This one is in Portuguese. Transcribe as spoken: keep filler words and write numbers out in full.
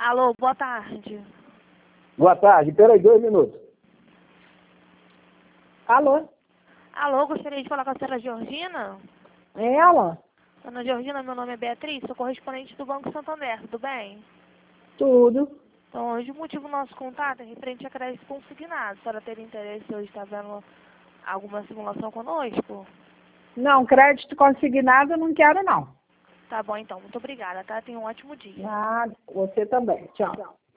Alô, boa tarde. Boa tarde, peraí, dois minutos. Alô? Alô, gostaria de falar com a senhora Georgina? É ela? Dona Georgina, meu nome é Beatriz, sou correspondente do Banco Santander, tudo bem? Tudo. Então, hoje o motivo do nosso contato é referente a crédito consignado. A senhora teria interesse hoje estar vendo alguma simulação conosco? Não, crédito consignado eu não quero, não. Tá bom, então. Muito obrigada, tá? Tenha um ótimo dia. Ah, você também. Tchau.